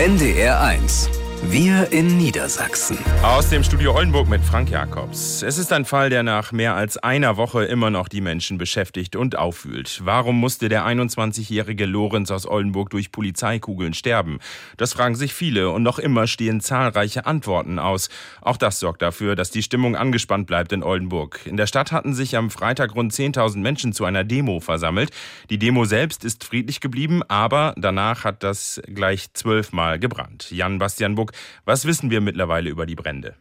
NDR1. Wir in Niedersachsen. Aus dem Studio Oldenburg mit Frank Jakobs. Es ist ein Fall, der nach mehr als einer Woche immer noch die Menschen beschäftigt und aufwühlt. Warum musste der 21-jährige Lorenz aus Oldenburg durch Polizeikugeln sterben? Das fragen sich viele und noch immer stehen zahlreiche Antworten aus. Auch das sorgt dafür, dass die Stimmung angespannt bleibt in Oldenburg. In der Stadt hatten sich am Freitag rund 10.000 Menschen zu einer Demo versammelt. Die Demo selbst ist friedlich geblieben, aber danach hat das gleich 12-mal gebrannt. Jan-Bastian Buck, was wissen wir mittlerweile über die Brände?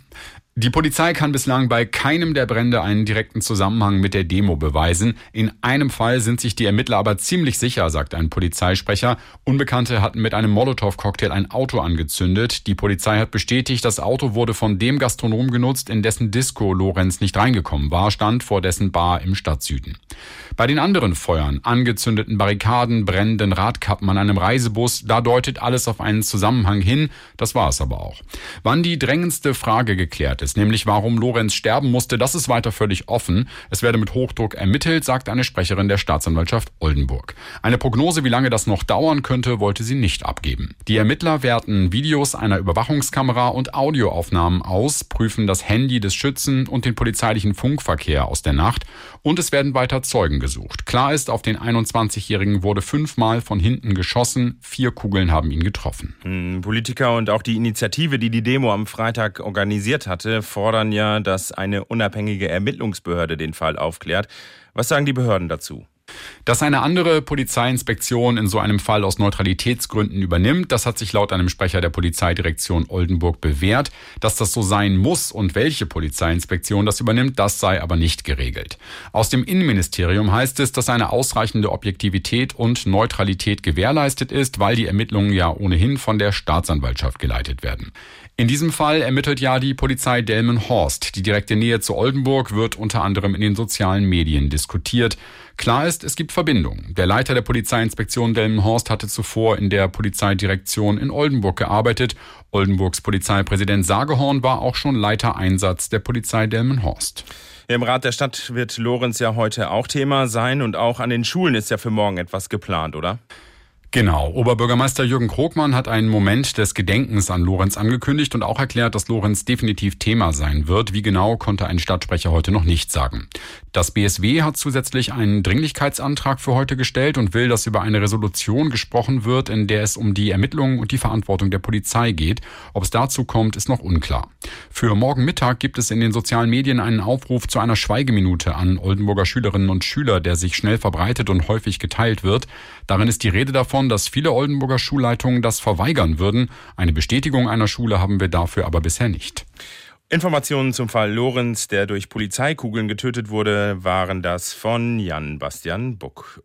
Die Polizei kann bislang bei keinem der Brände einen direkten Zusammenhang mit der Demo beweisen. In einem Fall sind sich die Ermittler aber ziemlich sicher, sagt ein Polizeisprecher. Unbekannte hatten mit einem Molotow-Cocktail ein Auto angezündet. Die Polizei hat bestätigt, das Auto wurde von dem Gastronom genutzt, in dessen Disco Lorenz nicht reingekommen war, stand vor dessen Bar im Stadtsüden. Bei den anderen Feuern, angezündeten Barrikaden, brennenden Radkappen an einem Reisebus, da deutet alles auf einen Zusammenhang hin. Das war es aber auch. Wann die drängendste Frage geklärt ist, nämlich warum Lorenz sterben musste, das ist weiter völlig offen. Es werde mit Hochdruck ermittelt, sagt eine Sprecherin der Staatsanwaltschaft Oldenburg. Eine Prognose, wie lange das noch dauern könnte, wollte sie nicht abgeben. Die Ermittler werten Videos einer Überwachungskamera und Audioaufnahmen aus, prüfen das Handy des Schützen und den polizeilichen Funkverkehr aus der Nacht und es werden weiter Zeugen gesucht. Klar ist, auf den 21-Jährigen wurde 5-mal von hinten geschossen, 4 Kugeln haben ihn getroffen. Politiker und auch die Initiative, die die Demo am Freitag organisiert hatte, fordern ja, dass eine unabhängige Ermittlungsbehörde den Fall aufklärt. Was sagen die Behörden dazu? Dass eine andere Polizeiinspektion in so einem Fall aus Neutralitätsgründen übernimmt, das hat sich laut einem Sprecher der Polizeidirektion Oldenburg bewährt. Dass das so sein muss und welche Polizeiinspektion das übernimmt, das sei aber nicht geregelt. Aus dem Innenministerium heißt es, dass eine ausreichende Objektivität und Neutralität gewährleistet ist, weil die Ermittlungen ja ohnehin von der Staatsanwaltschaft geleitet werden. In diesem Fall ermittelt ja die Polizei Delmenhorst. Die direkte Nähe zu Oldenburg wird unter anderem in den sozialen Medien diskutiert. Klar ist, es gibt Verbindungen. Der Leiter der Polizeiinspektion Delmenhorst hatte zuvor in der Polizeidirektion in Oldenburg gearbeitet. Oldenburgs Polizeipräsident Sagehorn war auch schon Leiter Einsatz der Polizei Delmenhorst. Im Rat der Stadt wird Lorenz ja heute auch Thema sein und auch an den Schulen ist ja für morgen etwas geplant, oder? Genau. Oberbürgermeister Jürgen Krogmann hat einen Moment des Gedenkens an Lorenz angekündigt und auch erklärt, dass Lorenz definitiv Thema sein wird. Wie genau, konnte ein Stadtsprecher heute noch nicht sagen. Das BSW hat zusätzlich einen Dringlichkeitsantrag für heute gestellt und will, dass über eine Resolution gesprochen wird, in der es um die Ermittlungen und die Verantwortung der Polizei geht. Ob es dazu kommt, ist noch unklar. Für morgen Mittag gibt es in den sozialen Medien einen Aufruf zu einer Schweigeminute an Oldenburger Schülerinnen und Schüler, der sich schnell verbreitet und häufig geteilt wird. Darin ist die Rede davon, dass viele Oldenburger Schulleitungen das verweigern würden. Eine Bestätigung einer Schule haben wir dafür aber bisher nicht. Informationen zum Fall Lorenz, der durch Polizeikugeln getötet wurde, waren das von Jan-Bastian Buck.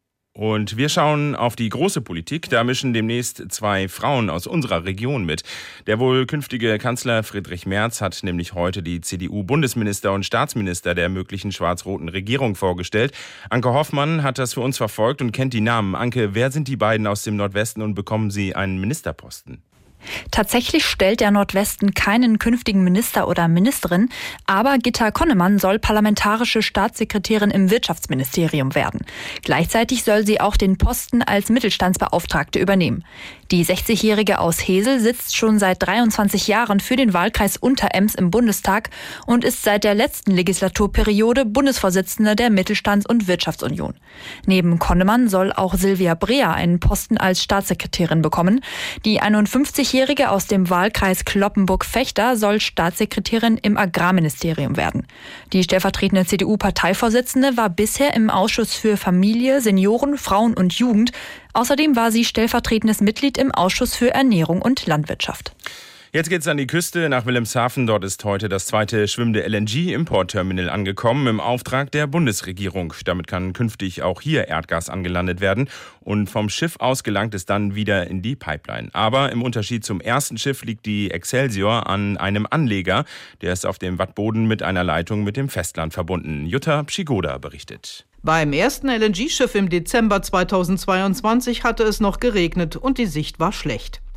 Und wir schauen auf die große Politik. Da mischen demnächst 2 Frauen aus unserer Region mit. Der wohl künftige Kanzler Friedrich Merz hat nämlich heute die CDU-Bundesminister und Staatsminister der möglichen schwarz-roten Regierung vorgestellt. Anke Hoffmann hat das für uns verfolgt und kennt die Namen. Anke, wer sind die beiden aus dem Nordwesten und bekommen sie einen Ministerposten? Tatsächlich stellt der Nordwesten keinen künftigen Minister oder Ministerin, aber Gitta Connemann soll parlamentarische Staatssekretärin im Wirtschaftsministerium werden. Gleichzeitig soll sie auch den Posten als Mittelstandsbeauftragte übernehmen. Die 60-Jährige aus Hesel sitzt schon seit 23 Jahren für den Wahlkreis Unterems im Bundestag und ist seit der letzten Legislaturperiode Bundesvorsitzende der Mittelstands- und Wirtschaftsunion. Neben Connemann soll auch Silvia Breer einen Posten als Staatssekretärin bekommen. Die 51-Jährige aus dem Wahlkreis Cloppenburg-Vechta soll Staatssekretärin im Agrarministerium werden. Die stellvertretende CDU-Parteivorsitzende war bisher im Ausschuss für Familie, Senioren, Frauen und Jugend. Außerdem war sie stellvertretendes Mitglied im Ausschuss für Ernährung und Landwirtschaft. Jetzt geht's an die Küste nach Wilhelmshaven. Dort ist heute das zweite schwimmende LNG-Importterminal angekommen im Auftrag der Bundesregierung. Damit kann künftig auch hier Erdgas angelandet werden und vom Schiff aus gelangt es dann wieder in die Pipeline. Aber im Unterschied zum ersten Schiff liegt die Excelsior an einem Anleger. Der ist auf dem Wattboden mit einer Leitung mit dem Festland verbunden. Jutta Pschigoda berichtet. Beim ersten LNG-Schiff im Dezember 2022 hatte es noch geregnet und die Sicht war schlecht.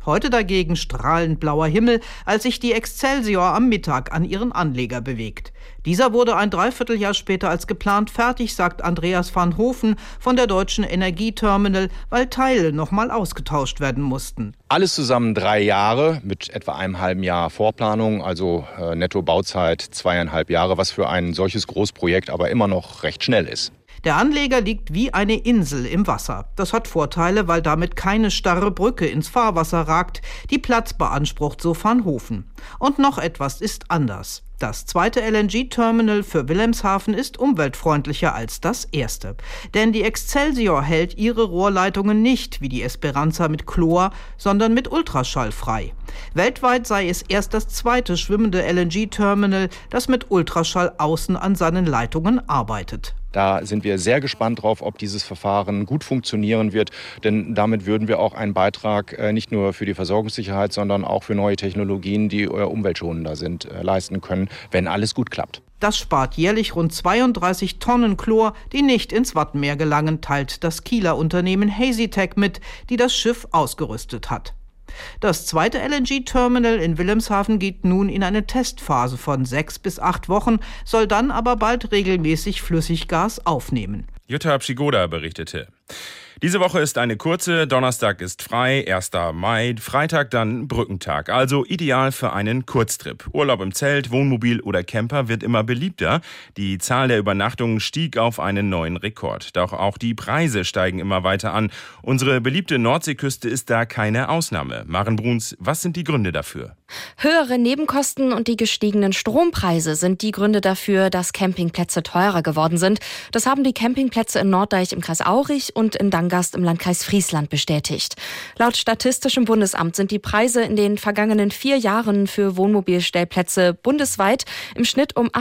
Heute dagegen strahlend blauer Himmel, als sich die Excelsior am Mittag an ihren Anleger bewegt. Dieser wurde ein Dreivierteljahr später als geplant fertig, sagt Andreas van Hoven von der Deutschen Energieterminal, weil Teile nochmal ausgetauscht werden mussten. Alles zusammen 3 Jahre mit etwa einem halben Jahr Vorplanung, also netto Bauzeit 2,5 Jahre, was für ein solches Großprojekt aber immer noch recht schnell ist. Der Anleger liegt wie eine Insel im Wasser. Das hat Vorteile, weil damit keine starre Brücke ins Fahrwasser ragt, die Platz beansprucht, so van Hoven. Und noch etwas ist anders. Das zweite LNG-Terminal für Wilhelmshaven ist umweltfreundlicher als das erste. Denn die Excelsior hält ihre Rohrleitungen nicht, wie die Esperanza, mit Chlor, sondern mit Ultraschall frei. Weltweit sei es erst das zweite schwimmende LNG-Terminal, das mit Ultraschall außen an seinen Leitungen arbeitet. Da sind wir sehr gespannt drauf, ob dieses Verfahren gut funktionieren wird, denn damit würden wir auch einen Beitrag nicht nur für die Versorgungssicherheit, sondern auch für neue Technologien, die umweltschonender sind, leisten können, wenn alles gut klappt. Das spart jährlich rund 32 Tonnen Chlor, die nicht ins Wattenmeer gelangen, teilt das Kieler Unternehmen Hazytech mit, die das Schiff ausgerüstet hat. Das zweite LNG-Terminal in Wilhelmshaven geht nun in eine Testphase von 6 bis 8 Wochen, soll dann aber bald regelmäßig Flüssiggas aufnehmen. Jutta Pschigoda berichtete. Diese Woche ist eine kurze, Donnerstag ist frei, 1. Mai, Freitag dann Brückentag. Also ideal für einen Kurztrip. Urlaub im Zelt, Wohnmobil oder Camper wird immer beliebter. Die Zahl der Übernachtungen stieg auf einen neuen Rekord. Doch auch die Preise steigen immer weiter an. Unsere beliebte Nordseeküste ist da keine Ausnahme. Maren Bruns, was sind die Gründe dafür? Höhere Nebenkosten und die gestiegenen Strompreise sind die Gründe dafür, dass Campingplätze teurer geworden sind. Das haben die Campingplätze in Norddeich im Kreis Aurich und in Dangast im Landkreis Friesland bestätigt. Laut Statistischem Bundesamt sind die Preise in den vergangenen 4 Jahren für Wohnmobilstellplätze bundesweit im Schnitt um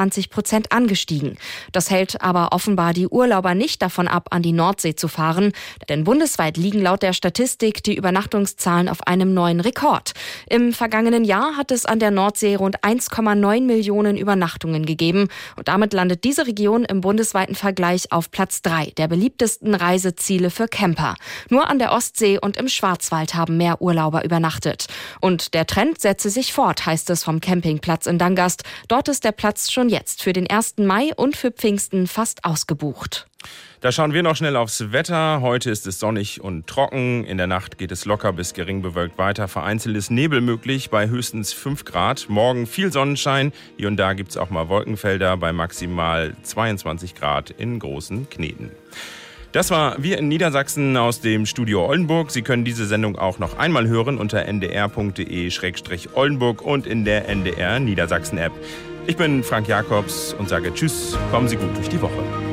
28% angestiegen. Das hält aber offenbar die Urlauber nicht davon ab, an die Nordsee zu fahren. Denn bundesweit liegen laut der Statistik die Übernachtungszahlen auf einem neuen Rekord. Im vergangenen Jahr hat es an der Nordsee rund 1,9 Millionen Übernachtungen gegeben. Und damit landet diese Region im bundesweiten Vergleich auf Platz 3 der beliebtesten Reiseziele für Camper. Nur an der Ostsee und im Schwarzwald haben mehr Urlauber übernachtet. Und der Trend setze sich fort, heißt es vom Campingplatz in Dangast. Dort ist der Platz schon jetzt für den 1. Mai und für Pfingsten fast ausgebucht. Da schauen wir noch schnell aufs Wetter. Heute ist es sonnig und trocken. In der Nacht geht es locker bis gering bewölkt weiter. Vereinzelt ist Nebel möglich bei höchstens 5 Grad. Morgen viel Sonnenschein. Hier und da gibt es auch mal Wolkenfelder bei maximal 22 Grad in großen Kneten. Das war Wir in Niedersachsen aus dem Studio Oldenburg. Sie können diese Sendung auch noch einmal hören unter ndr.de/Oldenburg und in der NDR Niedersachsen App. Ich bin Frank Jakobs und sage Tschüss, kommen Sie gut durch die Woche.